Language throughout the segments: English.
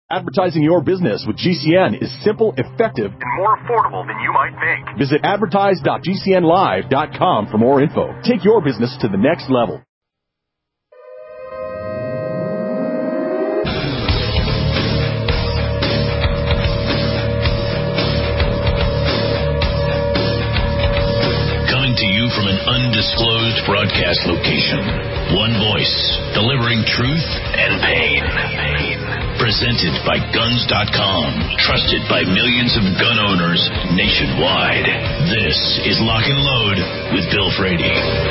Advertising your business with GCN is simple, effective, and more affordable than you might think. Visit advertise.gcnlive.com for more info. Take your business to the next level. Coming to you from an undisclosed broadcast location. One voice, delivering truth and pain. Presented by Guns.com, trusted by millions of gun owners nationwide. This is Lock and Load with Bill Frady.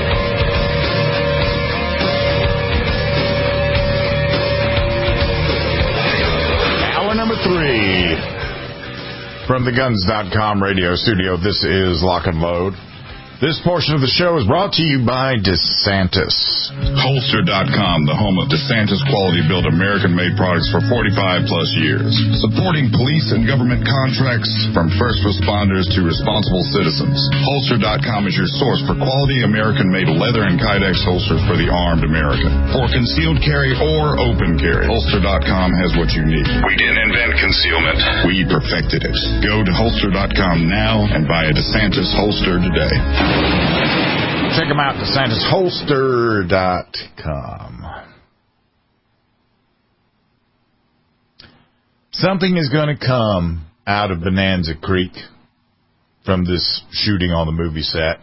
Hour number 3 from the Guns.com radio studio. This is Lock and Load. This portion of the show is brought to you by DeSantis. Holster.com, the home of DeSantis quality-built American-made products for 45-plus years. Supporting police and government contracts from first responders to responsible citizens. Holster.com is your source for quality American-made leather and Kydex holsters for the armed American. For concealed carry or open carry, Holster.com has what you need. We didn't invent concealment. We perfected it. Go to Holster.com now and buy a DeSantis holster today. Check them out, DeSantisHolster.com. Something is going to come out of Bonanza Creek from this shooting on the movie set.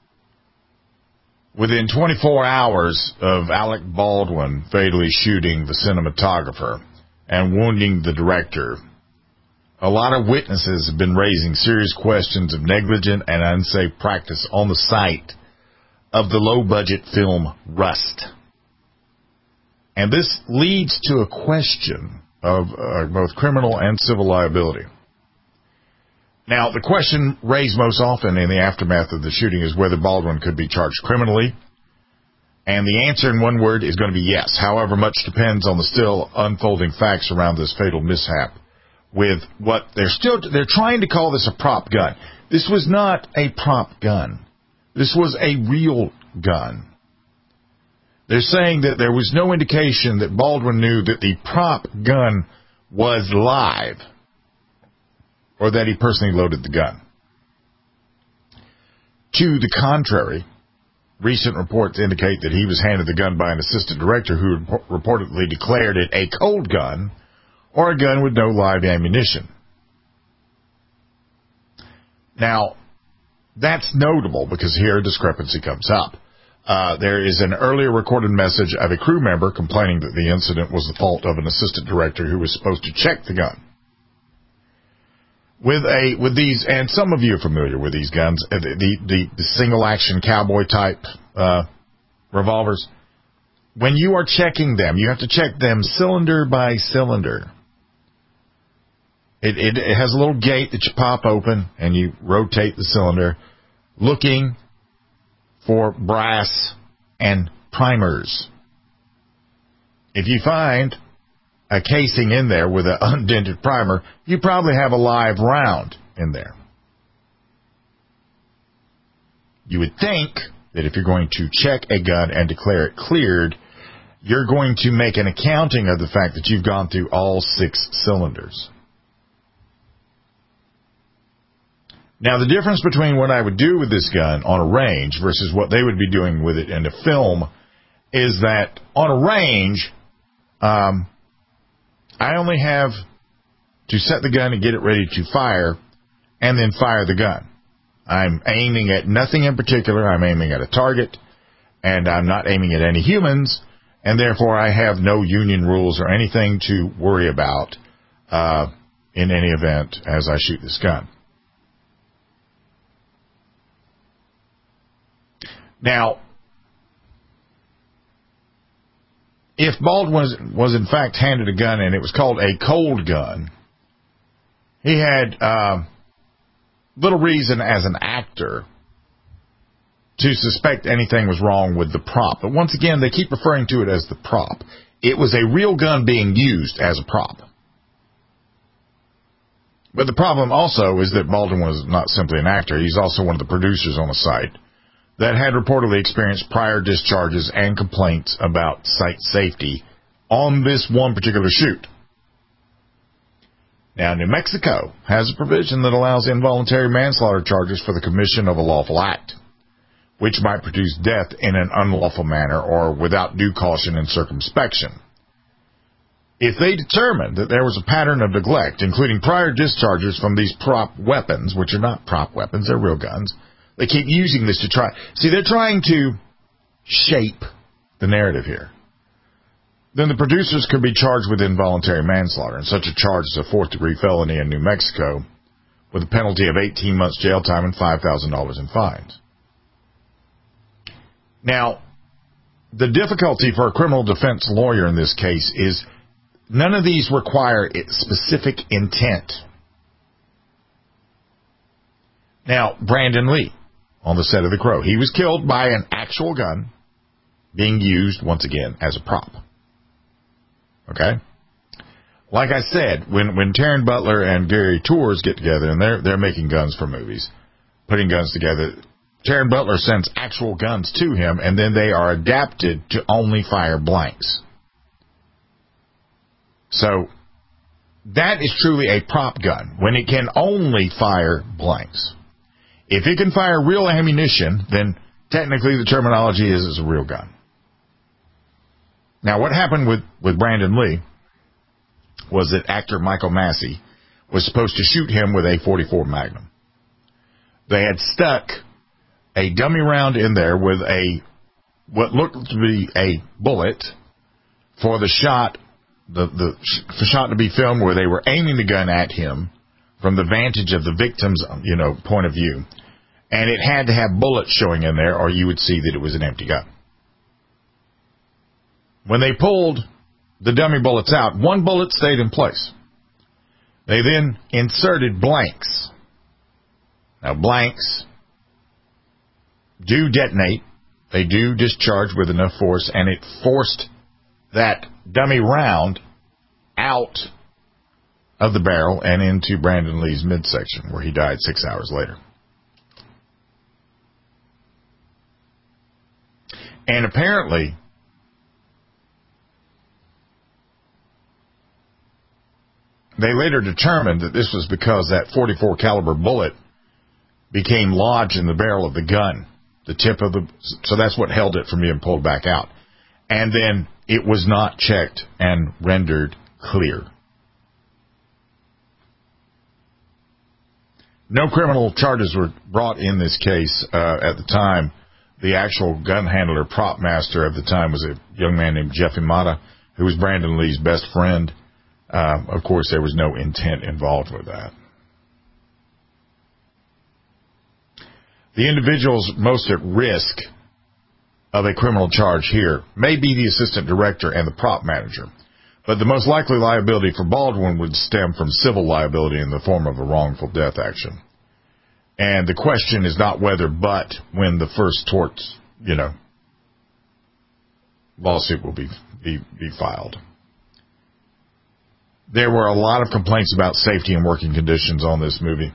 Within 24 hours of Alec Baldwin fatally shooting the cinematographer and wounding the director, a lot of witnesses have been raising serious questions of negligent and unsafe practice on the site of the low-budget film Rust. And this leads to a question of both criminal and civil liability. Now, the question raised most often in the aftermath of the shooting is whether Baldwin could be charged criminally. And the answer in one word is going to be yes. However, much depends on the still unfolding facts around this fatal mishap. With what they're trying to call this a prop gun. This was not a prop gun. This was a real gun. They're saying that there was no indication that Baldwin knew that the prop gun was live or that he personally loaded the gun. To the contrary, recent reports indicate that he was handed the gun by an assistant director who reportedly declared it a cold gun or a gun with no live ammunition. Now, that's notable because here a discrepancy comes up. There is an earlier recorded message of a crew member complaining that the incident was the fault of an assistant director who was supposed to check the gun. With these, and some of you are familiar with these guns, the single action cowboy type revolvers. When you are checking them, you have to check them cylinder by cylinder. It has a little gate that you pop open and you rotate the cylinder looking for brass and primers. If you find a casing in there with an undented primer, you probably have a live round in there. You would think that if you're going to check a gun and declare it cleared, you're going to make an accounting of the fact that you've gone through all 6 cylinders. Now, the difference between what I would do with this gun on a range versus what they would be doing with it in a film is that on a range, I only have to set the gun and get it ready to fire and then fire the gun. I'm aiming at nothing in particular. I'm aiming at a target, and I'm not aiming at any humans, and therefore I have no union rules or anything to worry about in any event as I shoot this gun. Now, if Baldwin was in fact handed a gun and it was called a cold gun, he had little reason as an actor to suspect anything was wrong with the prop. But once again, they keep referring to it as the prop. It was a real gun being used as a prop. But the problem also is that Baldwin was not simply an actor. He's also one of the producers on the site that had reportedly experienced prior discharges and complaints about site safety on this one particular shoot. Now, New Mexico has a provision that allows involuntary manslaughter charges for the commission of a lawful act, which might produce death in an unlawful manner or without due caution and circumspection. If they determined that there was a pattern of neglect, including prior discharges from these prop weapons, which are not prop weapons, they're real guns, they keep using this to try. See, they're trying to shape the narrative here. Then the producers could be charged with involuntary manslaughter, and such a charge is a fourth-degree felony in New Mexico with a penalty of 18 months jail time and $5,000 in fines. Now, the difficulty for a criminal defense lawyer in this case is none of these require specific intent. Now, Brandon Lee, on the set of The Crow, he was killed by an actual gun being used, once again, as a prop. Okay? Like I said, when Taryn Butler and Gary Tours get together, and they're making guns for movies, putting guns together, Taryn Butler sends actual guns to him, and then they are adapted to only fire blanks. So, that is truly a prop gun, when it can only fire blanks. If it can fire real ammunition, then technically the terminology is it's a real gun. Now, what happened with Brandon Lee was that actor Michael Massey was supposed to shoot him with a .44 Magnum. They had stuck a dummy round in there with what looked to be a bullet for the shot, the shot to be filmed where they were aiming the gun at him from the vantage of the victim's, point of view. And it had to have bullets showing in there, or you would see that it was an empty gun. When they pulled the dummy bullets out, one bullet stayed in place. They then inserted blanks. Now, blanks do detonate. They do discharge with enough force, and it forced that dummy round out of the barrel and into Brandon Lee's midsection, where he died 6 hours later. And apparently, they later determined that this was because that .44 caliber bullet became lodged in the barrel of the gun, so that's what held it from being pulled back out. And then it was not checked and rendered clear. No criminal charges were brought in this case at the time. The actual gun handler, prop master at the time, was a young man named Jeff Imada, who was Brandon Lee's best friend. Of course, there was no intent involved with that. The individuals most at risk of a criminal charge here may be the assistant director and the prop manager, but the most likely liability for Baldwin would stem from civil liability in the form of a wrongful death action. And the question is not whether, but when the first torts, lawsuit will be filed. There were a lot of complaints about safety and working conditions on this movie.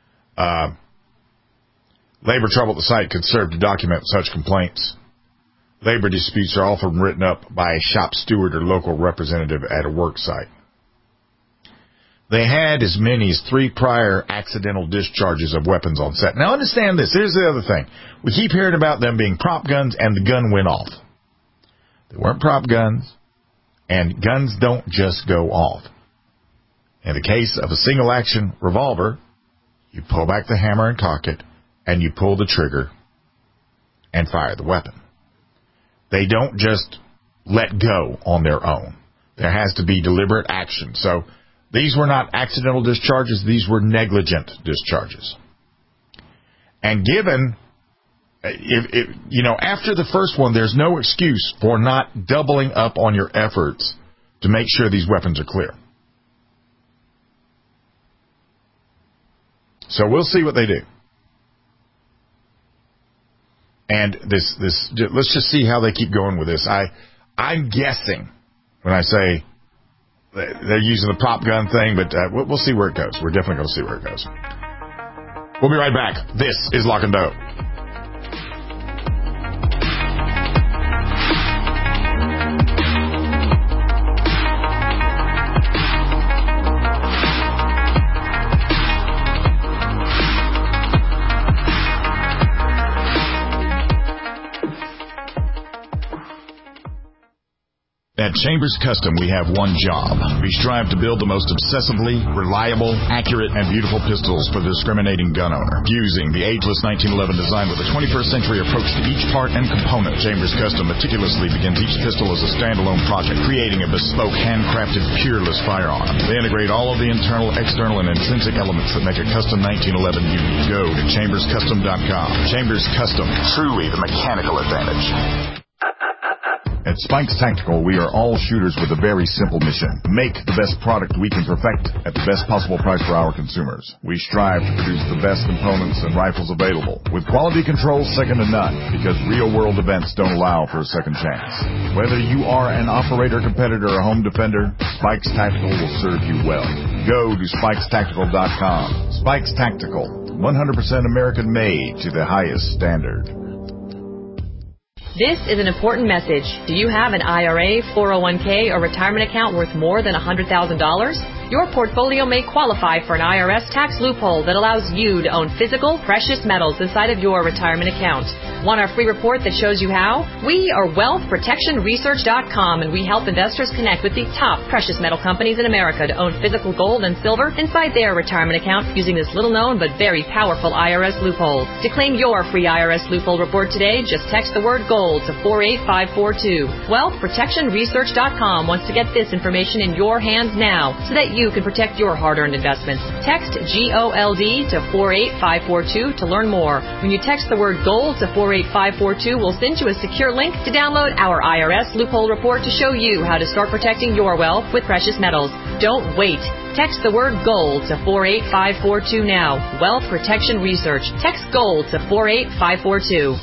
Labor trouble at the site could serve to document such complaints. Labor disputes are often written up by a shop steward or local representative at a work site. They had as many as 3 prior accidental discharges of weapons on set. Now understand this. Here's the other thing. We keep hearing about them being prop guns and the gun went off. They weren't prop guns, and guns don't just go off. In the case of a single-action revolver, you pull back the hammer and cock it, and you pull the trigger and fire the weapon. They don't just let go on their own. There has to be deliberate action. So these were not accidental discharges. These were negligent discharges. And given, after the first one, there's no excuse for not doubling up on your efforts to make sure these weapons are clear. So we'll see what they do. And let's just see how they keep going with this. I'm guessing when I say they're using the prop gun thing, but we'll see where it goes. We're definitely going to see where it goes. We'll be right back. This is Lock and Dope. At Chambers Custom, we have one job. We strive to build the most obsessively reliable, accurate, and beautiful pistols for the discriminating gun owner, using the ageless 1911 design with a 21st century approach to each part and component. Chambers Custom meticulously begins each pistol as a standalone project, creating a bespoke, handcrafted, peerless firearm. They integrate all of the internal, external, and intrinsic elements that make a custom 1911 unique. Go to chamberscustom.com. Chambers Custom, truly the mechanical advantage. At Spikes Tactical, we are all shooters with a very simple mission. Make the best product we can perfect at the best possible price for our consumers. We strive to produce the best components and rifles available, with quality control second to none, because real-world events don't allow for a second chance. Whether you are an operator, competitor, or home defender, Spikes Tactical will serve you well. Go to spikestactical.com. Spikes Tactical, 100% American-made to the highest standard. This is an important message. Do you have an IRA, 401k, or retirement account worth more than $100,000? Your portfolio may qualify for an IRS tax loophole that allows you to own physical, precious metals inside of your retirement account. Want our free report that shows you how? We are WealthProtectionResearch.com, and we help investors connect with the top precious metal companies in America to own physical gold and silver inside their retirement account using this little-known but very powerful IRS loophole. To claim your free IRS loophole report today, just text the word GOLD to 48542. WealthProtectionResearch.com wants to get this information in your hands now so that you can protect your hard-earned investments. Text GOLD to 48542 to learn more. When you text the word GOLD to 48542, we'll send you a secure link to download our IRS loophole report to show you how to start protecting your wealth with precious metals. Don't wait. Text the word GOLD to 48542 now. Wealth Protection Research. Text GOLD to 48542.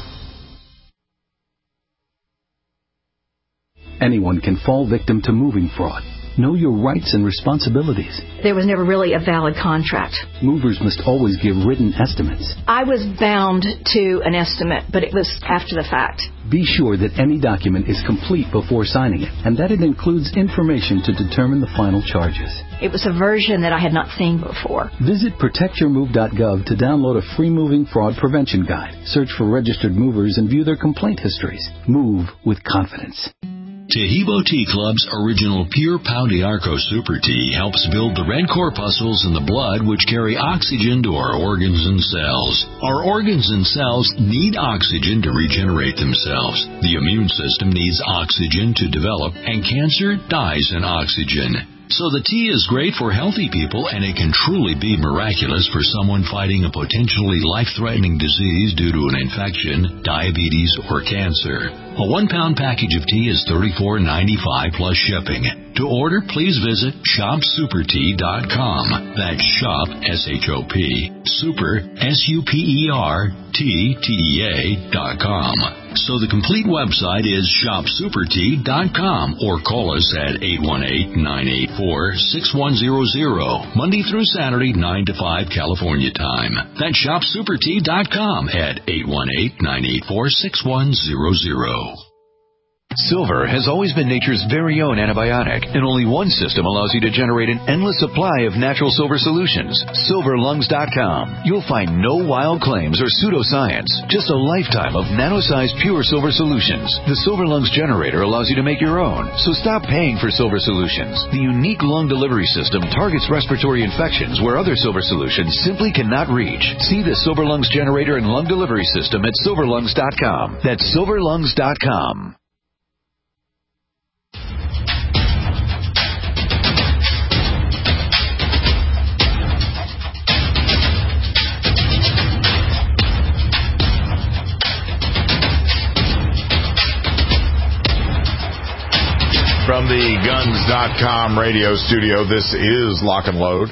Anyone can fall victim to moving fraud. Know your rights and responsibilities. There was never really a valid contract. Movers must always give written estimates. I was bound to an estimate, but it was after the fact. Be sure that any document is complete before signing it, and that it includes information to determine the final charges. It was a version that I had not seen before. Visit protectyourmove.gov to download a free moving fraud prevention guide. Search for registered movers and view their complaint histories. Move with confidence. Tahibo Tea Club's original Pure Pau d'Arco Super Tea helps build the red corpuscles in the blood which carry oxygen to our organs and cells. Our organs and cells need oxygen to regenerate themselves. The immune system needs oxygen to develop, and cancer dies in oxygen. So the tea is great for healthy people, and it can truly be miraculous for someone fighting a potentially life-threatening disease due to an infection, diabetes, or cancer. A 1-pound package of tea is $34.95 plus shipping. To order, please visit shopsupertea.com. That's shop, S-H-O-P, super, SUPERTEA.com. So the complete website is shopsupertea.com, or call us at 818-984-6100, Monday through Saturday, 9 to 5 California time. That's shopsupertea.com at 818-984-6100. Silver has always been nature's very own antibiotic, and only one system allows you to generate an endless supply of natural silver solutions. SilverLungs.com. You'll find no wild claims or pseudoscience, just a lifetime of nano-sized pure silver solutions. The Silver Lungs generator allows you to make your own, so stop paying for silver solutions. The unique lung delivery system targets respiratory infections where other silver solutions simply cannot reach. See the Silver Lungs generator and lung delivery system at SilverLungs.com. That's SilverLungs.com. From the Guns.com radio studio, this is Lock and Load.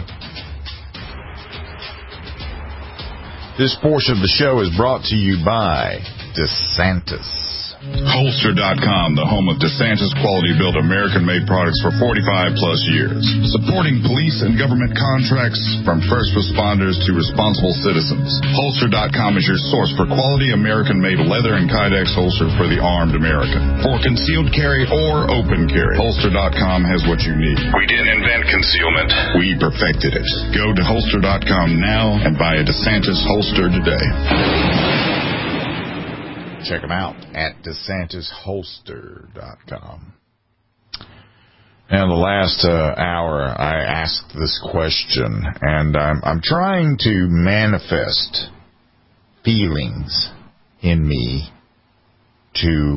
This portion of the show is brought to you by DeSantis. Holster.com, the home of DeSantis quality-built American-made products for 45-plus years. Supporting police and government contracts from first responders to responsible citizens. Holster.com is your source for quality American-made leather and Kydex holster for the armed American. For concealed carry or open carry, Holster.com has what you need. We didn't invent concealment. We perfected it. Go to Holster.com now and buy a DeSantis holster today. Check them out at DeSantisHolster.com. And the last hour, I asked this question, and I'm trying to manifest feelings in me to,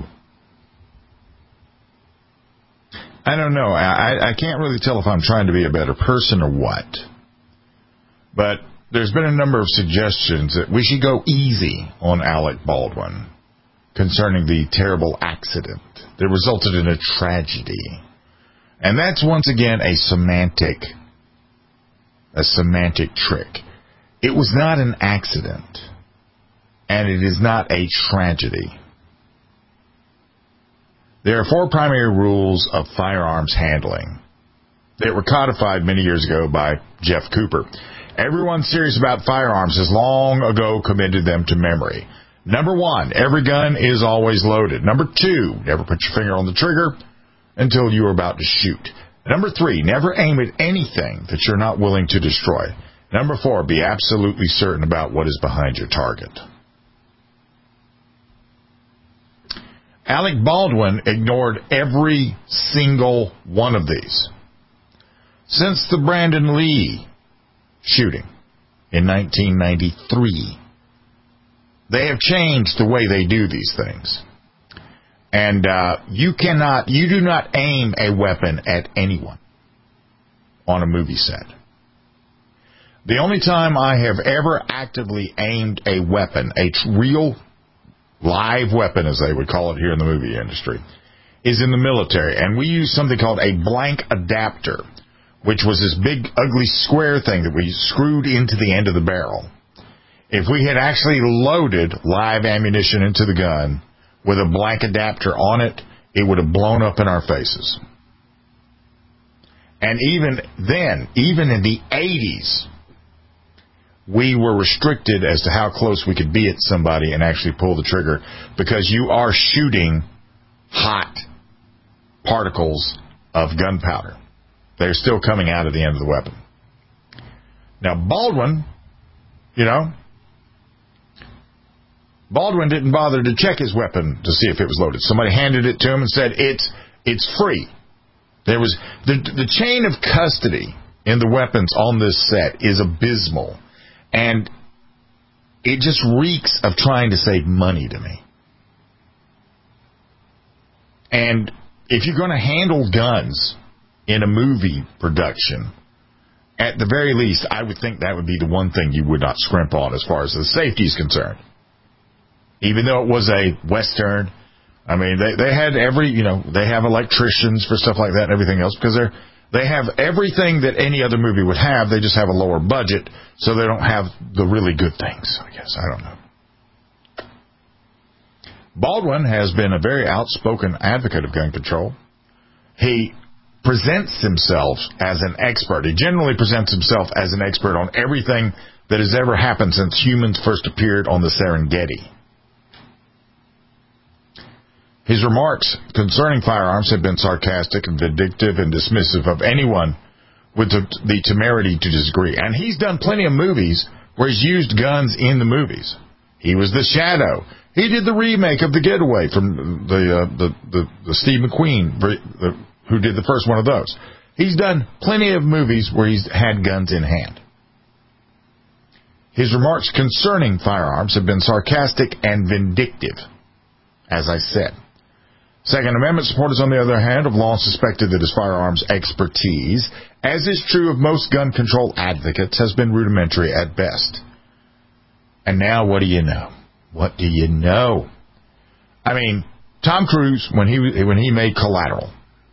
I don't know, I can't really tell if I'm trying to be a better person or what, but there's been a number of suggestions that we should go easy on Alec Baldwin concerning the terrible accident that resulted in a tragedy. And that's once again a semantic trick. It was not an accident, and it is not a tragedy. There are 4 primary rules of firearms handling that were codified many years ago by Jeff Cooper. Everyone serious about firearms has long ago committed them to memory. Number 1, every gun is always loaded. Number 2, never put your finger on the trigger until you are about to shoot. Number 3, never aim at anything that you're not willing to destroy. Number 4, be absolutely certain about what is behind your target. Alec Baldwin ignored every single one of these. Since the Brandon Lee shooting in 1993, they have changed the way they do these things. And you do not aim a weapon at anyone on a movie set. The only time I have ever actively aimed a weapon, a real live weapon, as they would call it here in the movie industry, is in the military. And we use something called a blank adapter, which was this big, ugly square thing that we screwed into the end of the barrel. If we had actually loaded live ammunition into the gun with a blank adapter on it, it would have blown up in our faces. And even then, even in the 80s, we were restricted as to how close we could be at somebody and actually pull the trigger, because you are shooting hot particles of gunpowder. They're still coming out of the end of the weapon. Now, Baldwin didn't bother to check his weapon to see if it was loaded. Somebody handed it to him and said, it's free. There was the chain of custody in the weapons on this set is abysmal. And it just reeks of trying to save money to me. And if you're going to handle guns in a movie production, at the very least, I would think that would be the one thing you would not scrimp on as far as the safety is concerned. Even though it was a Western, I mean, they had they have electricians for stuff like that and everything else, because they have everything that any other movie would have. They just have a lower budget, so they don't have the really good things, I guess. I don't know. Baldwin has been a very outspoken advocate of gun control. He presents himself as an expert. He generally presents himself as an expert on everything that has ever happened since humans first appeared on the Serengeti. His remarks concerning firearms have been sarcastic and vindictive and dismissive of anyone with the temerity to disagree. And he's done plenty of movies where he's used guns in the movies. He was the Shadow. He did the remake of The Getaway from the Steve McQueen, who did the first one of those. He's done plenty of movies where he's had guns in hand. His remarks concerning firearms have been sarcastic and vindictive, as I said. Second Amendment supporters, on the other hand, have long suspected that his firearms expertise, as is true of most gun control advocates, has been rudimentary at best. And now, what do you know? What do you know? I mean, Tom Cruise, when he made Collateral,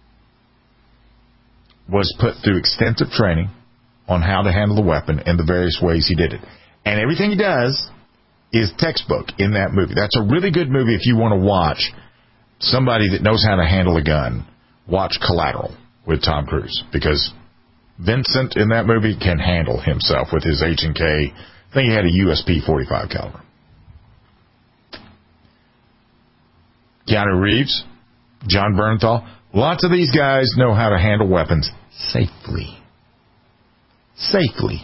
was put through extensive training on how to handle the weapon and the various ways he did it. And everything he does is textbook in that movie. That's a really good movie if you want to watch somebody that knows how to handle a gun. Watch Collateral with Tom Cruise, because Vincent in that movie can handle himself with his H&K. I think he had a USP 45 caliber. Keanu Reeves, John Bernthal, lots of these guys know how to handle weapons safely. Safely.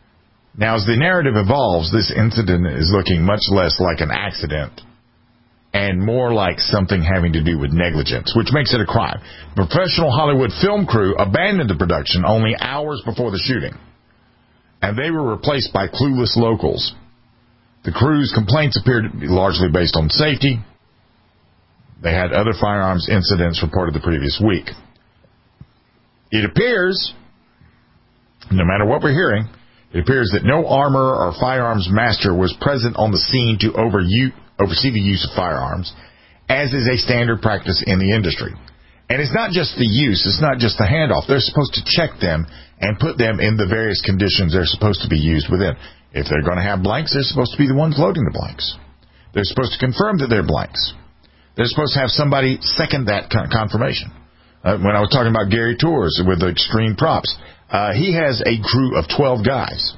Now, as the narrative evolves, this incident is looking much less like an accident and more like something having to do with negligence, which makes it a crime. A professional Hollywood film crew abandoned the production only hours before the shooting, and they were replaced by clueless locals. The crew's complaints appeared to be largely based on safety. They had other firearms incidents reported the previous week. It appears, no matter what we're hearing, it appears that no armor or firearms master was present on the scene to oversee the use of firearms, as is a standard practice in the industry. And it's not just the use, it's not just the handoff. They're supposed to check them and put them in the various conditions they're supposed to be used within. If they're going to have blanks, they're supposed to be the ones loading the blanks. They're supposed to confirm that they're blanks. They're supposed to have somebody second that confirmation. When I was talking about Gary Tours with the Extreme Props, he has a crew of 12 guys.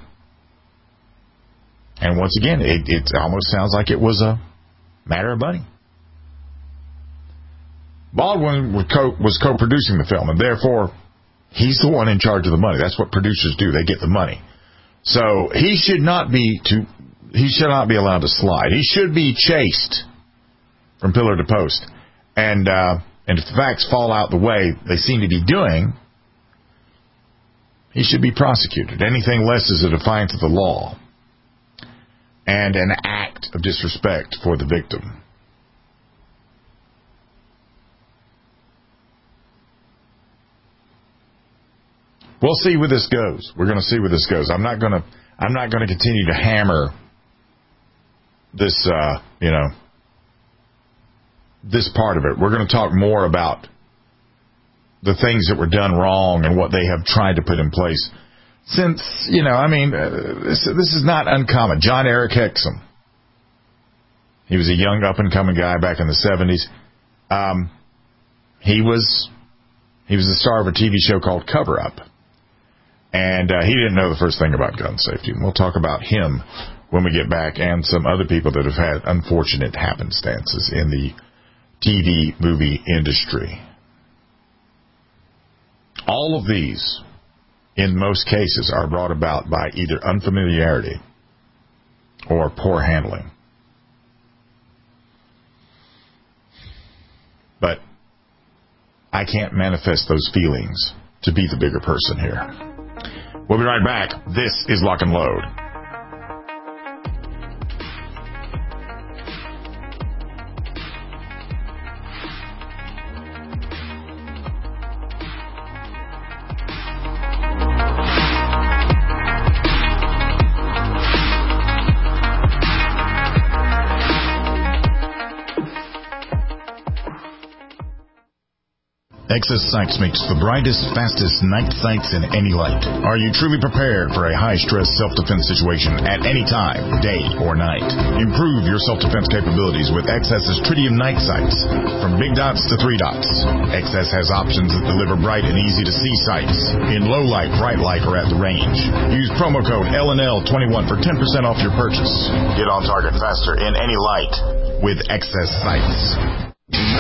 And once again, it almost sounds like it was a matter of money. Baldwin was co-producing the film, and therefore, he's the one in charge of the money. That's what producers do. They get the money. So he should not be allowed to slide. He should be chased from pillar to post. And if the facts fall out the way they seem to be doing, he should be prosecuted. Anything less is a defiance of the law and an act of disrespect for the victim. We'll see where this goes. We're going to see where this goes. I'm not going to continue to hammer this, this part of it. We're going to talk more about the things that were done wrong and what they have tried to put in place. Since, this is not uncommon. John Eric Hexum. He was a young up-and-coming guy back in the 70s. He was the star of a TV show called Cover Up. And he didn't know the first thing about gun safety. And we'll talk about him when we get back, and some other people that have had unfortunate happenstances in the TV movie industry. All of these, in most cases, are brought about by either unfamiliarity or poor handling. But I can't manifest those feelings to be the bigger person here. We'll be right back. This is Lock and Load. Excess Sights makes the brightest, fastest night sights in any light. Are you truly prepared for a high-stress self-defense situation at any time, day or night? Improve your self-defense capabilities with Excess's Tritium night sights. From big dots to 3 dots, Excess has options that deliver bright and easy-to-see sights in low light, bright light, or at the range. Use promo code LNL21 for 10% off your purchase. Get on target faster in any light with Excess Sights.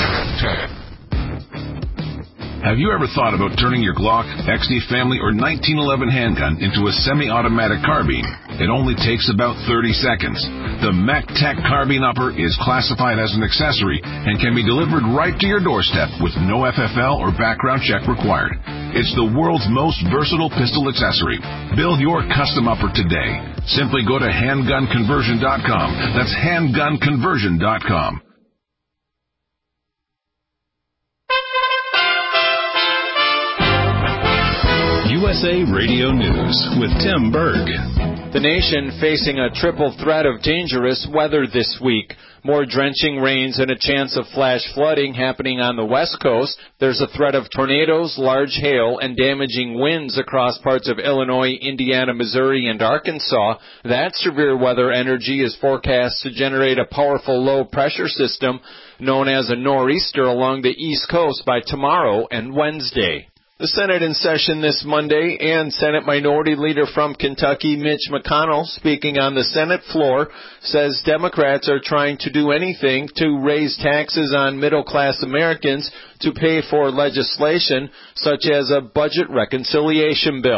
Have you ever thought about turning your Glock, XD family, or 1911 handgun into a semi-automatic carbine? It only takes about 30 seconds. The MacTac Carbine Upper is classified as an accessory and can be delivered right to your doorstep with no FFL or background check required. It's the world's most versatile pistol accessory. Build your custom upper today. Simply go to handgunconversion.com. That's handgunconversion.com. USA Radio News with Tim Berg. The nation facing a triple threat of dangerous weather this week. More drenching rains and a chance of flash flooding happening on the West Coast. There's a threat of tornadoes, large hail, and damaging winds across parts of Illinois, Indiana, Missouri, and Arkansas. That severe weather energy is forecast to generate a powerful low-pressure system known as a nor'easter along the East Coast by tomorrow and Wednesday. The Senate in session this Monday, and Senate Minority Leader from Kentucky, Mitch McConnell, speaking on the Senate floor, says Democrats are trying to do anything to raise taxes on middle-class Americans to pay for legislation such as a budget reconciliation bill.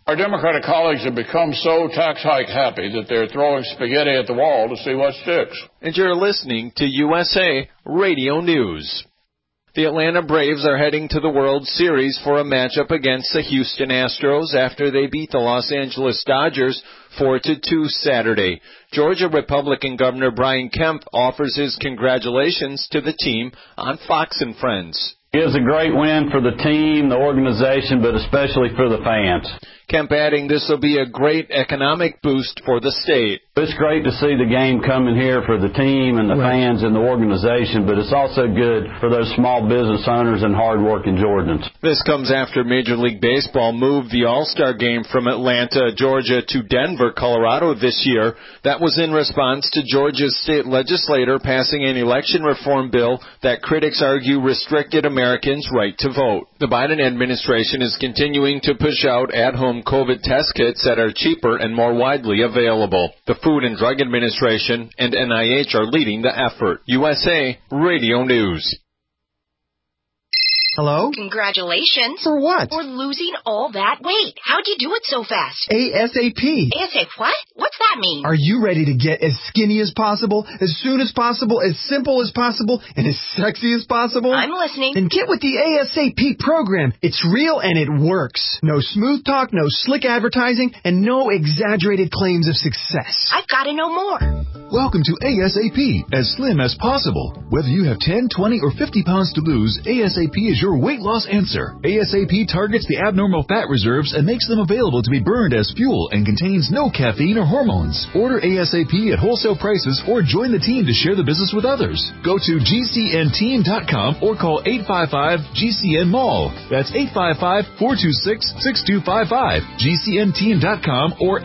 Our Democratic colleagues have become so tax hike happy that they're throwing spaghetti at the wall to see what sticks. And you're listening to USA Radio News. The Atlanta Braves are heading to the World Series for a matchup against the Houston Astros after they beat the Los Angeles Dodgers 4-2 Saturday. Georgia Republican Governor Brian Kemp offers his congratulations to the team on Fox and Friends. It is a great win for the team, the organization, but especially for the fans. Kemp adding this will be a great economic boost for the state. It's great to see the game coming here for the team and the fans and the organization, but it's also good for those small business owners and hard-working Georgians. This comes after Major League Baseball moved the All-Star Game from Atlanta, Georgia to Denver, Colorado this year. That was in response to Georgia's state legislator passing an election reform bill that critics argue restricted Americans' right to vote. The Biden administration is continuing to push out at-home COVID test kits that are cheaper and more widely available. The Food and Drug Administration and NIH are leading the effort. USA Radio News. Hello? Congratulations. For what? For losing all that weight. How'd you do it so fast? ASAP. ASAP what? What's that mean? Are you ready to get as skinny as possible, as soon as possible, as simple as possible, and as sexy as possible? I'm listening. Then get with the ASAP program. It's real and it works. No smooth talk, no slick advertising, and no exaggerated claims of success. I've got to know more. Welcome to ASAP, as slim as possible. Whether you have 10, 20, or 50 pounds to lose, ASAP is your weight loss answer. ASAP targets the abnormal fat reserves and makes them available to be burned as fuel and contains no caffeine or hormones. Order ASAP at wholesale prices or join the team to share the business with others. Go to GCNteam.com or call 855-GCN-MALL. That's 855-426-6255. GCNteam.com or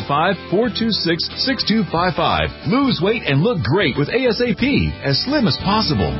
855-426-6255. Lose weight and look great with ASAP, as slim as possible.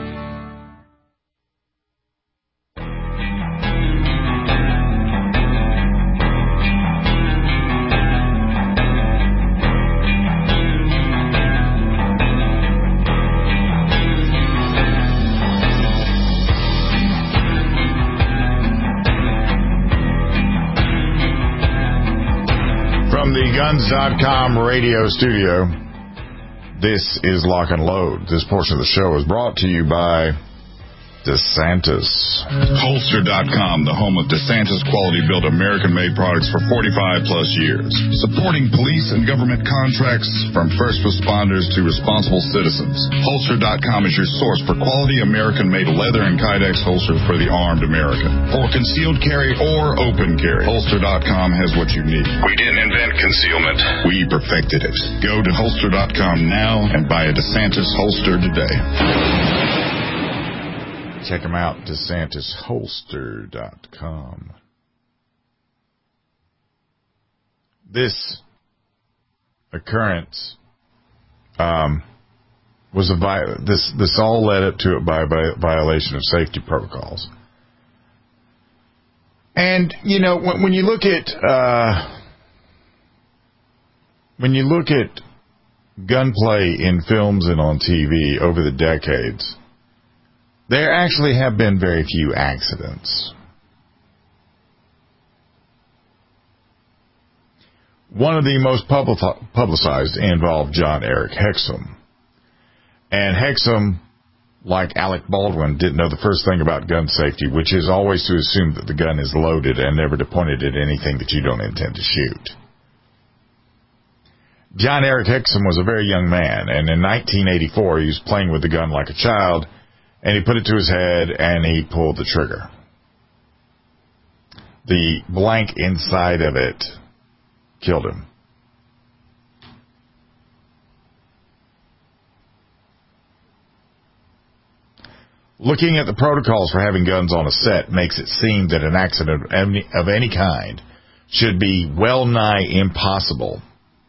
From the Guns.com radio studio, this is Lock and Load. This portion of the show is brought to you by DeSantis. Holster.com, the home of DeSantis quality-built American-made products for 45-plus years. Supporting police and government contracts from first responders to responsible citizens. Holster.com is your source for quality American-made leather and Kydex holsters for the armed American. For concealed carry or open carry, Holster.com has what you need. We didn't invent concealment. We perfected it. Go to Holster.com now and buy a DeSantis holster today. Check them out, DeSantisHolster.com. This occurrence was this all led up to it by violation of safety protocols. And you know, when you look at gunplay in films and on TV over the decades, there actually have been very few accidents. One of the most publicized involved John Eric Hexum. And Hexum, like Alec Baldwin, didn't know the first thing about gun safety, which is always to assume that the gun is loaded and never to point it at anything that you don't intend to shoot. John Eric Hexum was a very young man, and in 1984 he was playing with the gun like a child, and he put it to his head, and he pulled the trigger. The blank inside of it killed him. Looking at the protocols for having guns on a set makes it seem that an accident of any kind should be well nigh impossible.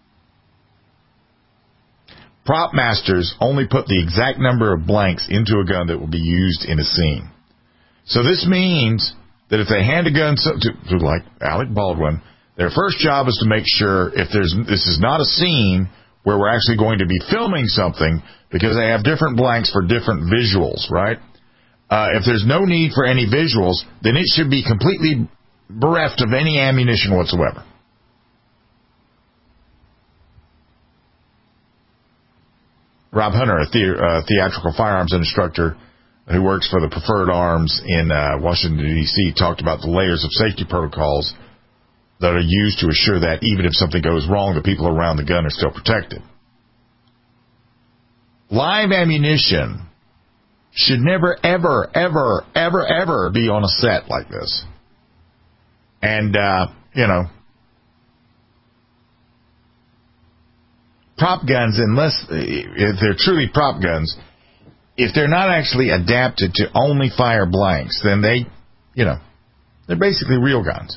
Prop masters only put the exact number of blanks into a gun that will be used in a scene. So this means that if they hand a gun to like Alec Baldwin, their first job is to make sure if this is not a scene where we're actually going to be filming something, because they have different blanks for different visuals, right? If there's no need for any visuals, then it should be completely bereft of any ammunition whatsoever. Rob Hunter, a theatrical firearms instructor who works for the Preferred Arms in Washington, D.C., talked about the layers of safety protocols that are used to assure that even if something goes wrong, the people around the gun are still protected. Live ammunition should never, ever, ever, ever, ever be on a set like this. And, prop guns, unless if they're truly prop guns, if they're not actually adapted to only fire blanks, then they're basically real guns.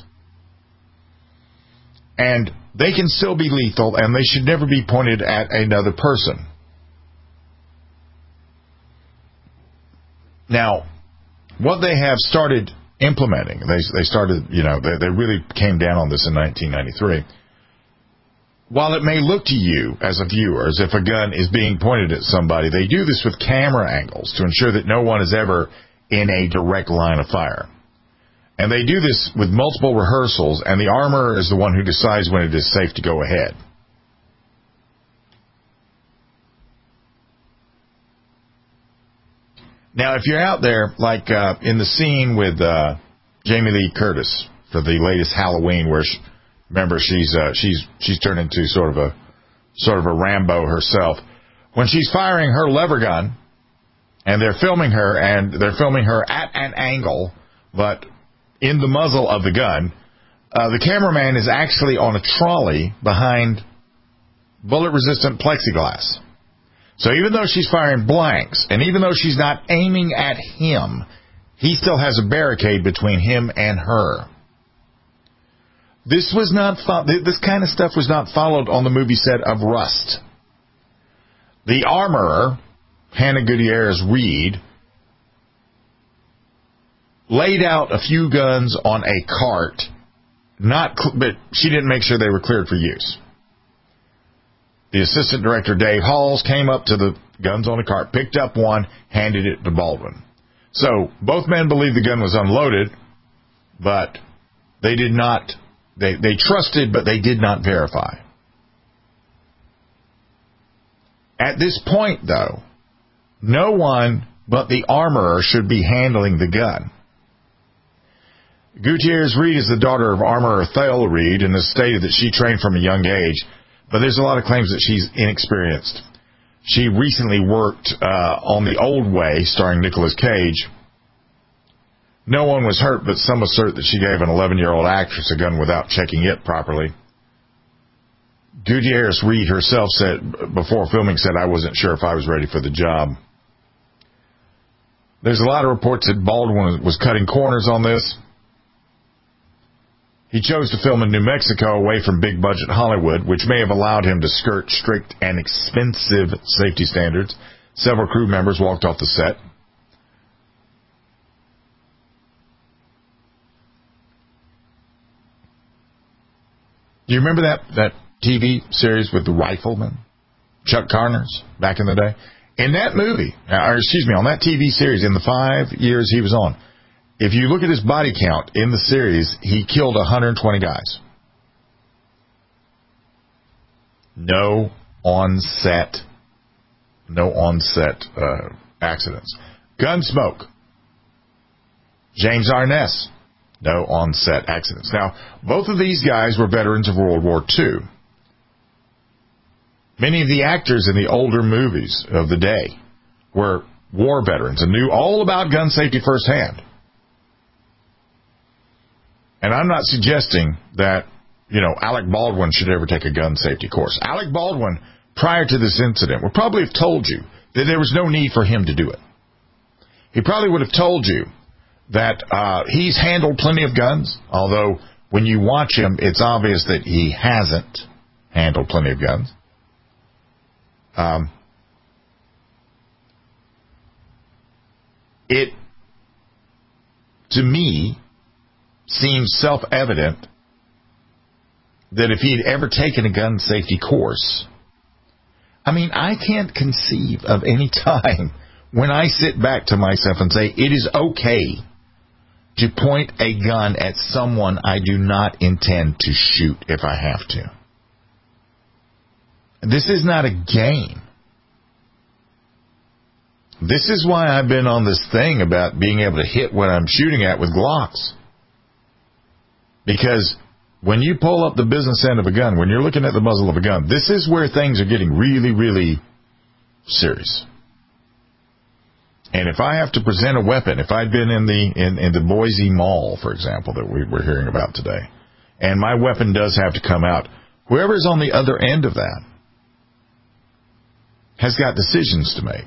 And they can still be lethal, and they should never be pointed at another person. Now, what they have started implementing, they started, they really came down on this in 1993. While it may look to you as a viewer as if a gun is being pointed at somebody, they do this with camera angles to ensure that no one is ever in a direct line of fire. And they do this with multiple rehearsals, and the armorer is the one who decides when it is safe to go ahead. Now, if you're out there, like in the scene with Jamie Lee Curtis for the latest Halloween, where she's turned into sort of a Rambo herself. When she's firing her lever gun, and they're filming her at an angle, but in the muzzle of the gun, the cameraman is actually on a trolley behind bullet-resistant plexiglass. So even though she's firing blanks, and even though she's not aiming at him, he still has a barricade between him and her. This kind of stuff was not followed on the movie set of Rust. The armorer, Hannah Gutierrez Reed, laid out a few guns on a cart, but she didn't make sure they were cleared for use. The assistant director, Dave Halls, came up to the guns on a cart, picked up one, handed it to Baldwin. So both men believed the gun was unloaded, but they did not. They trusted, but they did not verify. At this point, though, no one but the armorer should be handling the gun. Gutierrez Reed is the daughter of armorer Thail Reed and has stated that she trained from a young age, but there's a lot of claims that she's inexperienced. She recently worked on The Old Way, starring Nicolas Cage. No one was hurt, but some assert that she gave an 11-year-old actress a gun without checking it properly. Gutierrez Reed herself said, before filming, I wasn't sure if I was ready for the job. There's a lot of reports that Baldwin was cutting corners on this. He chose to film in New Mexico away from big-budget Hollywood, which may have allowed him to skirt strict and expensive safety standards. Several crew members walked off the set. Do you remember that TV series with the rifleman, Chuck Connors, back in the day? In that movie, on that TV series, in the 5 years he was on, if you look at his body count in the series, he killed 120 guys. No on-set accidents. Gunsmoke. James Arness. No on-set accidents. Now, both of these guys were veterans of World War II. Many of the actors in the older movies of the day were war veterans and knew all about gun safety firsthand. And I'm not suggesting that, Alec Baldwin should ever take a gun safety course. Alec Baldwin, prior to this incident, would probably have told you that there was no need for him to do it. He probably would have told you that he's handled plenty of guns, although when you watch him, it's obvious that he hasn't handled plenty of guns. It, to me, seems self-evident that if he had ever taken a gun safety course, I can't conceive of any time when I sit back to myself and say, it is okay to point a gun at someone I do not intend to shoot if I have to. This is not a game. This is why I've been on this thing about being able to hit what I'm shooting at with Glocks. Because when you pull up the business end of a gun, when you're looking at the muzzle of a gun, this is where things are getting really, really serious. And if I have to present a weapon, if I'd been in the Boise Mall, for example, that we were hearing about today, and my weapon does have to come out, whoever's on the other end of that has got decisions to make.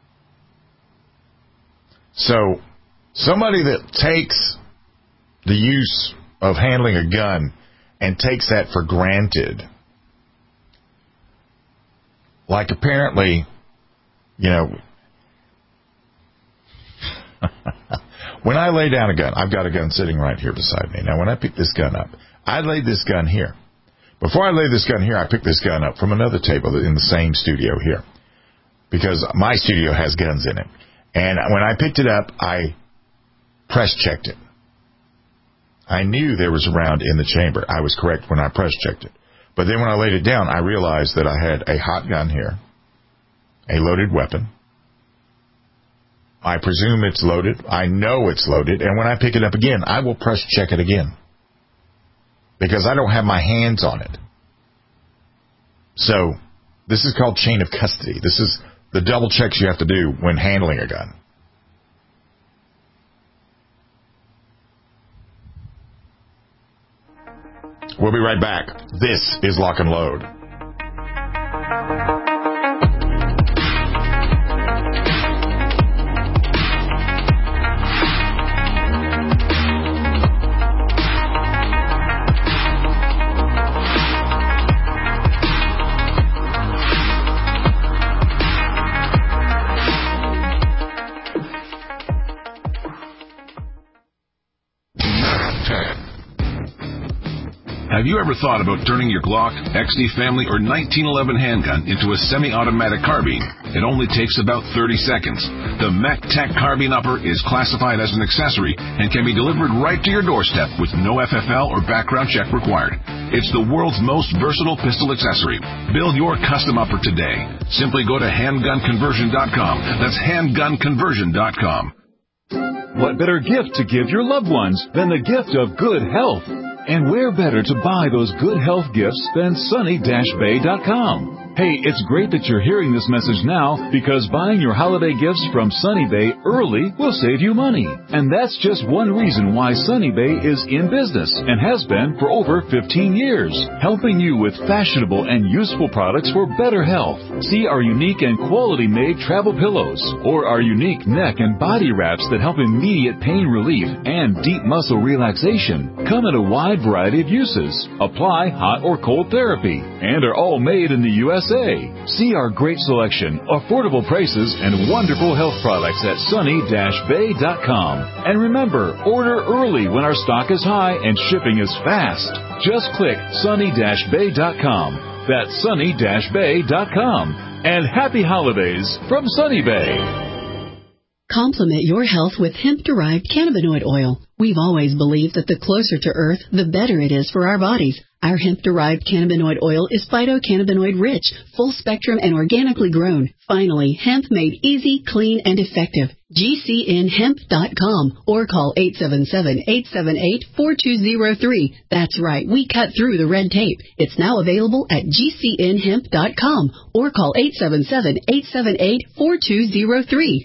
So somebody that takes the use of handling a gun and takes that for granted, like apparently, when I lay down a gun, I've got a gun sitting right here beside me. Now, when I pick this gun up, I laid this gun here. Before I lay this gun here, I picked this gun up from another table in the same studio here, because my studio has guns in it. And when I picked it up, I press-checked it. I knew there was a round in the chamber. I was correct when I press-checked it. But then when I laid it down, I realized that I had a hot gun here, a loaded weapon. I presume it's loaded. I know it's loaded. And when I pick it up again, I will press-check it again, because I don't have my hands on it. So this is called chain of custody. This is the double checks you have to do when handling a gun. We'll be right back. This is Lock and Load. Have you ever thought about turning your Glock, XD Family, or 1911 handgun into a semi-automatic carbine? It only takes about 30 seconds. The MacTac Carbine Upper is classified as an accessory and can be delivered right to your doorstep with no FFL or background check required. It's the world's most versatile pistol accessory. Build your custom upper today. Simply go to handgunconversion.com. That's handgunconversion.com. What better gift to give your loved ones than the gift of good health? And where better to buy those good health gifts than sunny-bay.com? Hey, it's great that you're hearing this message now, because buying your holiday gifts from Sunny Bay early will save you money. And that's just one reason why Sunny Bay is in business and has been for over 15 years, helping you with fashionable and useful products for better health. See our unique and quality-made travel pillows, or our unique neck and body wraps that help immediate pain relief and deep muscle relaxation. Come in a wide variety of uses, apply hot or cold therapy, and are all made in the USA. See our great selection, affordable prices, and wonderful health products at sunny-bay.com. And remember, order early when our stock is high and shipping is fast. Just click sunny-bay.com. That's sunny-bay.com. And happy holidays from Sunny Bay. Complement your health with hemp-derived cannabinoid oil. We've always believed that the closer to Earth, the better it is for our bodies. Our hemp-derived cannabinoid oil is phytocannabinoid-rich, full-spectrum, and organically grown. Finally, hemp made easy, clean, and effective. GCNhemp.com or call 877-878-4203. That's right, we cut through the red tape. It's now available at GCNhemp.com or call 877-878-4203.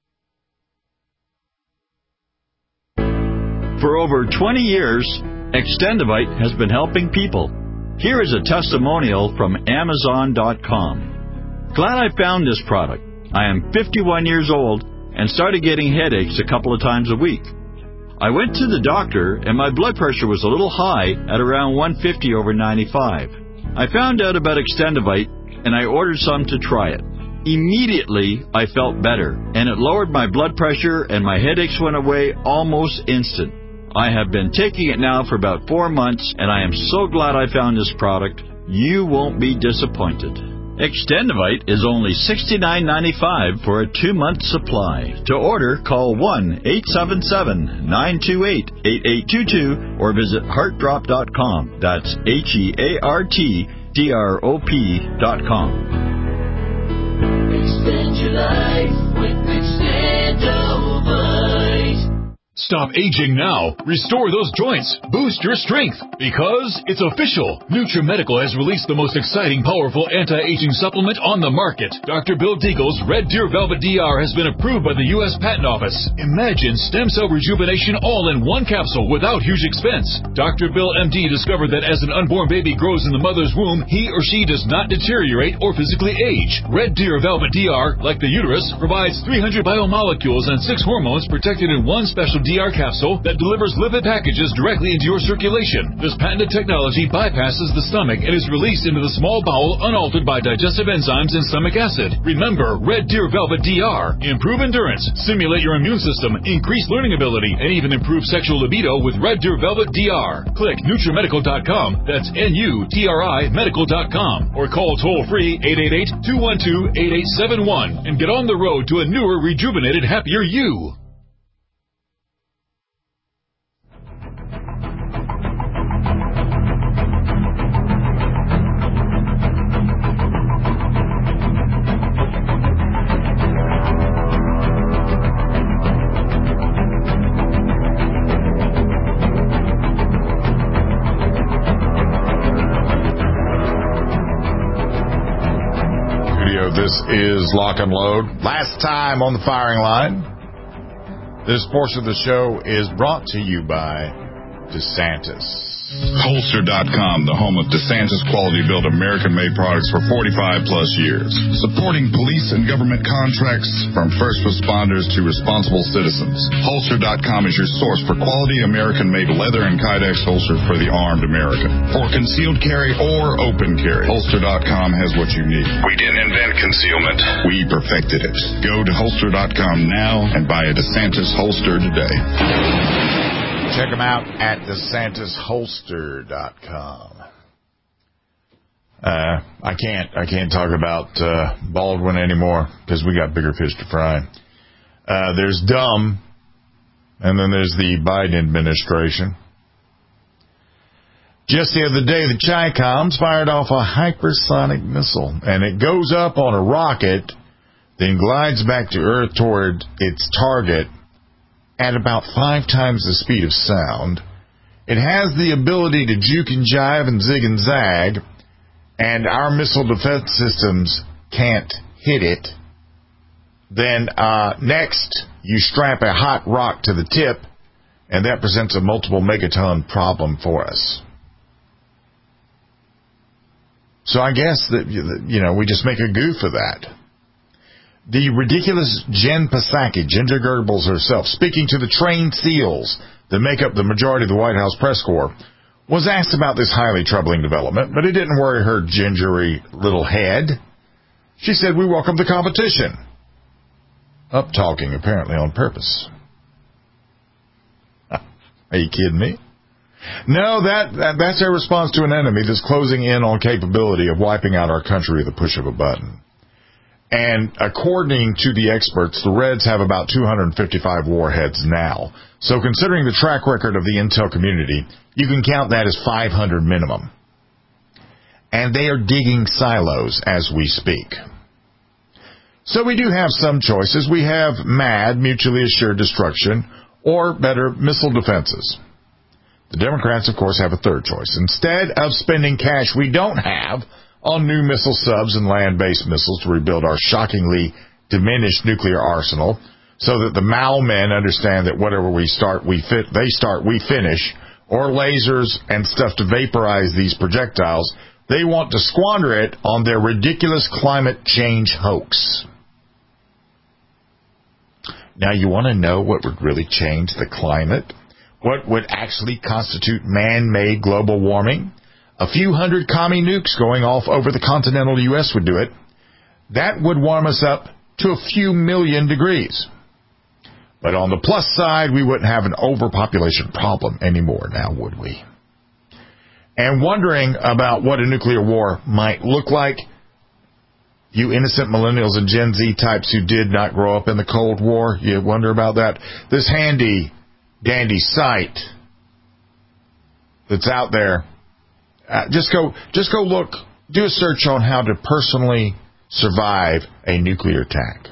For over 20 years, Extendivite has been helping people. Here is a testimonial from Amazon.com. Glad I found this product. I am 51 years old and started getting headaches a couple of times a week. I went to the doctor and my blood pressure was a little high at around 150/95. I found out about Extendivite and I ordered some to try it. Immediately, I felt better, and it lowered my blood pressure and my headaches went away almost instant. I have been taking it now for about 4 months, and I am so glad I found this product. You won't be disappointed. Extendivite is only $69.95 for a 2-month supply. To order, call 1-877-928-8822 or visit heartdrop.com. That's HEARTDROP.com. Spend your life with Extendovite. Stop aging now. Restore those joints. Boost your strength. Because it's official. NutriMedical has released the most exciting, powerful anti-aging supplement on the market. Dr. Bill Deagle's Red Deer Velvet DR has been approved by the U.S. Patent Office. Imagine stem cell rejuvenation all in one capsule without huge expense. Dr. Bill MD discovered that as an unborn baby grows in the mother's womb, he or she does not deteriorate or physically age. Red Deer Velvet DR, like the uterus, provides 300 biomolecules and 6 hormones protected in one special DR capsule that delivers lipid packages directly into your circulation. This patented technology bypasses the stomach and is released into the small bowel unaltered by digestive enzymes and stomach acid. Remember, Red Deer Velvet DR. Improve endurance, stimulate your immune system, increase learning ability, and even improve sexual libido with Red Deer Velvet DR. Click NutriMedical.com, that's N-U-T-R-I medical.com, or call toll-free 888-212-8871 and get on the road to a newer, rejuvenated, happier you. This is Lock and Load. Last time on the firing line. This portion of the show is brought to you by DeSantis. Holster.com, the home of DeSantis quality-built American-made products for 45-plus years. Supporting police and government contracts from first responders to responsible citizens. Holster.com is your source for quality American-made leather and Kydex holsters for the armed American. For concealed carry or open carry, Holster.com has what you need. We didn't invent concealment. We perfected it. Go to Holster.com now and buy a DeSantis holster today. Check them out at DeSantisHolster.com. I can't talk about Baldwin anymore because we got bigger fish to fry. There's dumb, and then there's the Biden administration. Just the other day, the Chi-Coms fired off a hypersonic missile, and it goes up on a rocket, then glides back to Earth toward its target at about 5 times the speed of sound. It has the ability to juke and jive and zig and zag, and our missile defense systems can't hit it. Then next, you strap a hot rock to the tip, and that presents a multiple megaton problem for us. So I guess that, we just make a goof of that. The ridiculous Jen Psaki, Ginger Goebbels herself, speaking to the trained SEALs that make up the majority of the White House press corps, was asked about this highly troubling development, but it didn't worry her gingery little head. She said, "We welcome the competition." Up-talking, apparently on purpose. Are you kidding me? No, that's a response to an enemy that's closing in on capability of wiping out our country with the push of a button. And according to the experts, the Reds have about 255 warheads now. So considering the track record of the intel community, you can count that as 500 minimum. And they are digging silos as we speak. So we do have some choices. We have MAD, mutually assured destruction, or better, missile defenses. The Democrats, of course, have a third choice. Instead of spending cash we don't have on new missile subs and land-based missiles to rebuild our shockingly diminished nuclear arsenal, so that the Mao men understand that whatever we start, we finish, or lasers and stuff to vaporize these projectiles, they want to squander it on their ridiculous climate change hoax. Now, you want to know what would really change the climate? What would actually constitute man-made global warming? A few hundred commie nukes going off over the continental U.S. would do it. That would warm us up to a few million degrees. But on the plus side, we wouldn't have an overpopulation problem anymore now, would we? And wondering about what a nuclear war might look like, you innocent millennials and Gen Z types who did not grow up in the Cold War, you wonder about that. This handy dandy site that's out there. Just go look, do a search on how to personally survive a nuclear attack.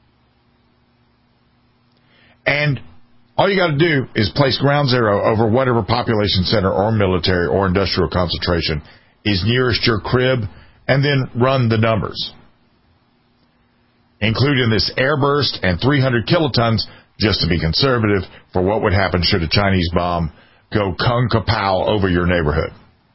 And all you got to do is place ground zero over whatever population center or military or industrial concentration is nearest your crib, and then run the numbers, including this airburst and 300 kilotons, just to be conservative, for what would happen should a Chinese bomb go kung kapow over your neighborhood.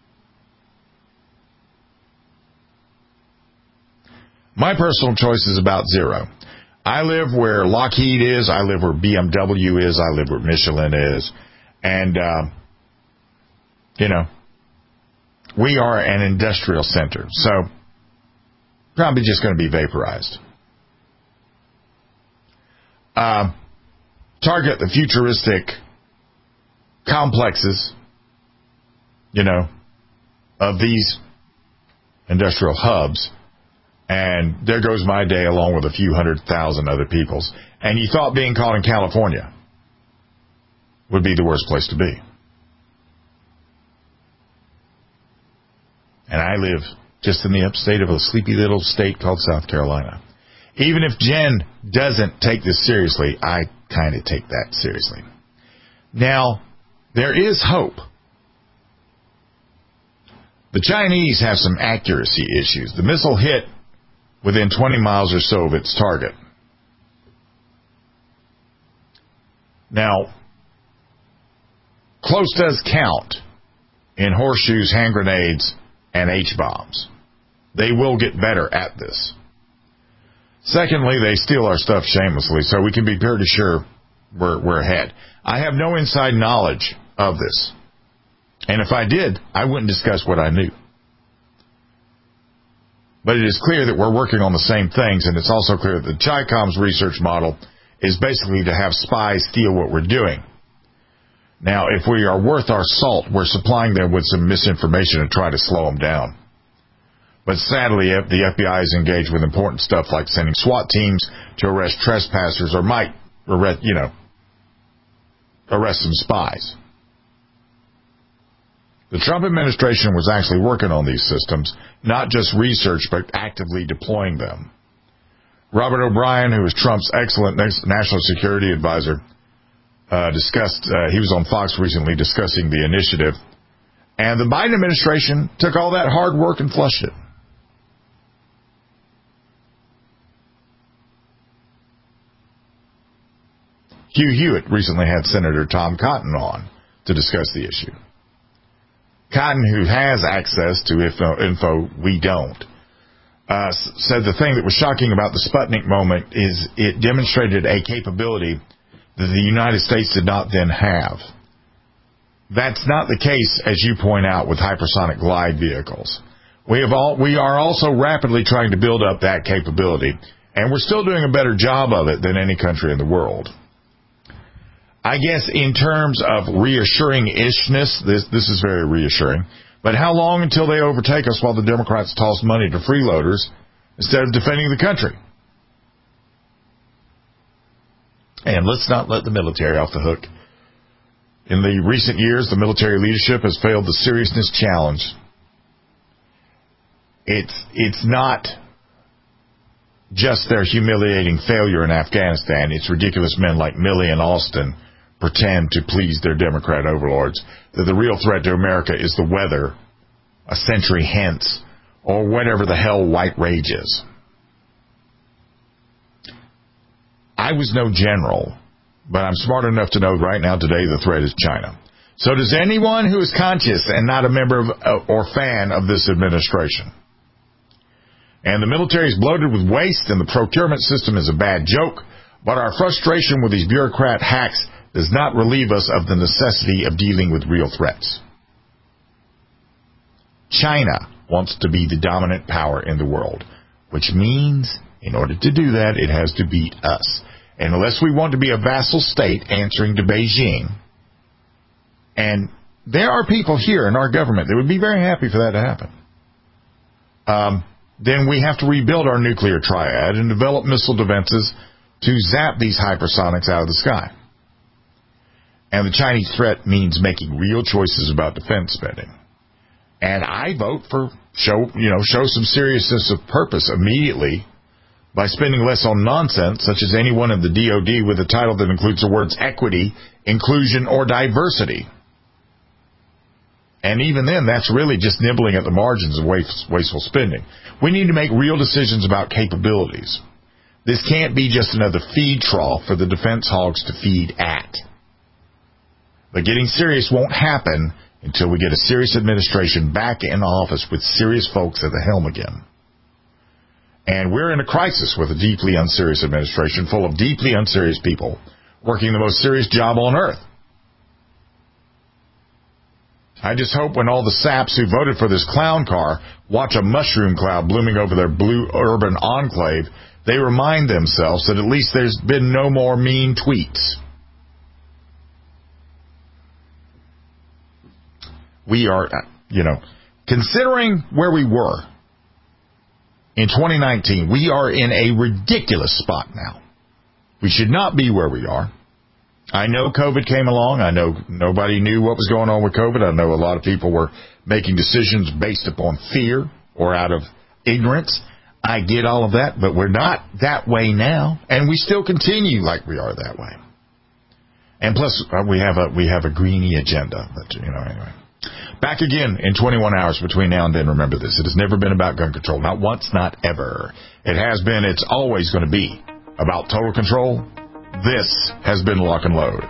My personal choice is about zero. I live where Lockheed is. I live where BMW is. I live where Michelin is. And, we are an industrial center. So, probably just going to be vaporized. Target the futuristic complexes, of these industrial hubs. And there goes my day along with a few 100,000 other people's. And you thought being caught in California would be the worst place to be. And I live just in the upstate of a sleepy little state called South Carolina. Even if Jen doesn't take this seriously, I kind of take that seriously. Now, there is hope. The Chinese have some accuracy issues. The missile hit within 20 miles or so of its target. Now, close does count in horseshoes, hand grenades, and H-bombs. They will get better at this. Secondly, they steal our stuff shamelessly, so we can be pretty sure we're ahead. I have no inside knowledge of this. And if I did, I wouldn't discuss what I knew. But it is clear that we're working on the same things, and it's also clear that the CHICOM's research model is basically to have spies steal what we're doing. Now, if we are worth our salt, we're supplying them with some misinformation to try to slow them down. But sadly, the FBI is engaged with important stuff like sending SWAT teams to arrest trespassers or might arrest some spies. The Trump administration was actually working on these systems, not just research, but actively deploying them. Robert O'Brien, who is Trump's excellent national security advisor, he was on Fox recently discussing the initiative, and the Biden administration took all that hard work and flushed it. Hugh Hewitt recently had Senator Tom Cotton on to discuss the issue. Cotton, who has access to info we don't, said the thing that was shocking about the Sputnik moment is it demonstrated a capability that the United States did not then have. That's not the case, as you point out, with hypersonic glide vehicles. We are also rapidly trying to build up that capability, and we're still doing a better job of it than any country in the world. I guess in terms of reassuring-ishness, this is very reassuring. But how long until they overtake us while the Democrats toss money to freeloaders instead of defending the country? And let's not let the military off the hook. In the recent years, the military leadership has failed the seriousness challenge. It's not just their humiliating failure in Afghanistan. It's ridiculous men like Milley and Austin pretend to please their Democrat overlords that the real threat to America is the weather a century hence, or whatever the hell white rage is. I was no general, but I'm smart enough to know right now today the threat is China. So does anyone who is conscious and not a member of or fan of this administration. And the military is bloated with waste, and the procurement system is a bad joke, but our frustration with these bureaucrat hacks does not relieve us of the necessity of dealing with real threats. China wants to be the dominant power in the world, which means in order to do that, it has to beat us. And unless we want to be a vassal state answering to Beijing, and there are people here in our government that would be very happy for that to happen, then we have to rebuild our nuclear triad and develop missile defenses to zap these hypersonics out of the sky. And the Chinese threat means making real choices about defense spending. And I vote for show some seriousness of purpose immediately by spending less on nonsense, such as anyone in the DOD with a title that includes the words equity, inclusion, or diversity. And even then, that's really just nibbling at the margins of wasteful spending. We need to make real decisions about capabilities. This can't be just another feed trough for the defense hogs to feed at. But getting serious won't happen until we get a serious administration back in office with serious folks at the helm again. And we're in a crisis with a deeply unserious administration full of deeply unserious people working the most serious job on earth. I just hope when all the saps who voted for this clown car watch a mushroom cloud blooming over their blue urban enclave, they remind themselves that at least there's been no more mean tweets. We are, considering where we were in 2019, we are in a ridiculous spot now. We should not be where we are. I know COVID came along. I know nobody knew what was going on with COVID. I know a lot of people were making decisions based upon fear or out of ignorance. I get all of that, but we're not that way now, and we still continue like we are that way. And plus, we have a greeny agenda. But anyway. Back again in 21 hours between now and then. Remember this: it has never been about gun control. Not once, not ever. It has been. It's always going to be about total control. This has been Lock and Load.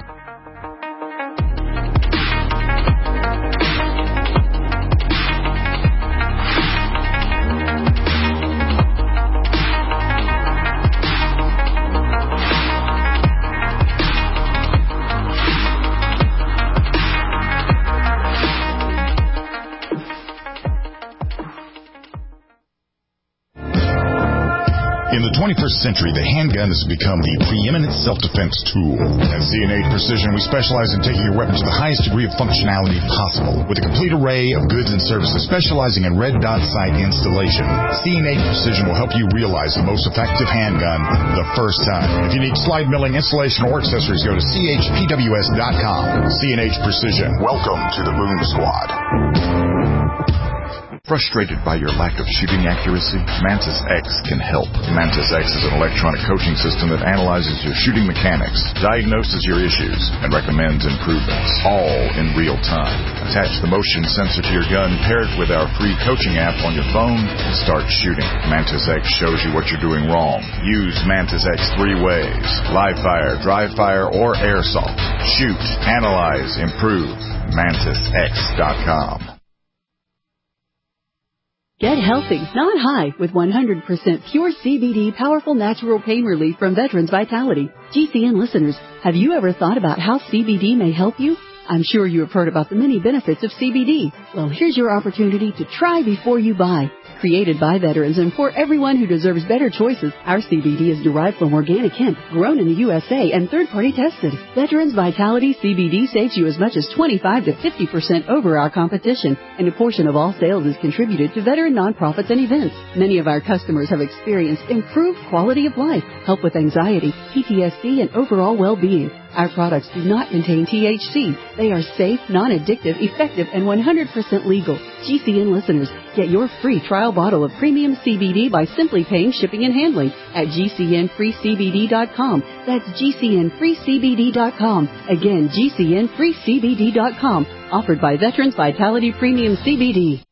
In the 21st century, the handgun has become the preeminent self-defense tool. At C&H Precision, we specialize in taking your weapon to the highest degree of functionality possible. With a complete array of goods and services specializing in red dot sight installation, C&H Precision will help you realize the most effective handgun the first time. If you need slide milling, installation, or accessories, go to chpws.com. C&H Precision. Welcome to the Boom Squad. Frustrated by your lack of shooting accuracy? Mantis X can help. Mantis X is an electronic coaching system that analyzes your shooting mechanics, diagnoses your issues, and recommends improvements, all in real time. Attach the motion sensor to your gun, pair it with our free coaching app on your phone, and start shooting. Mantis X shows you what you're doing wrong. Use Mantis X 3 ways: live fire, dry fire, or airsoft. Shoot, analyze, improve. MantisX.com. Get healthy, not high, with 100% pure CBD powerful natural pain relief from Veterans Vitality. GCN listeners, have you ever thought about how CBD may help you? I'm sure you have heard about the many benefits of CBD. Well, here's your opportunity to try before you buy. Created by veterans and for everyone who deserves better choices, our CBD is derived from organic hemp, grown in the USA and third-party tested. Veterans Vitality CBD saves you as much as 25 to 50% over our competition, and a portion of all sales is contributed to veteran nonprofits and events. Many of our customers have experienced improved quality of life, help with anxiety, PTSD, and overall well-being. Our products do not contain THC. They are safe, non-addictive, effective, and 100% legal. GCN listeners, get your free trial bottle of premium CBD by simply paying shipping and handling at GCNFreeCBD.com. That's GCNFreeCBD.com. Again, GCNFreeCBD.com. Offered by Veterans Vitality Premium CBD.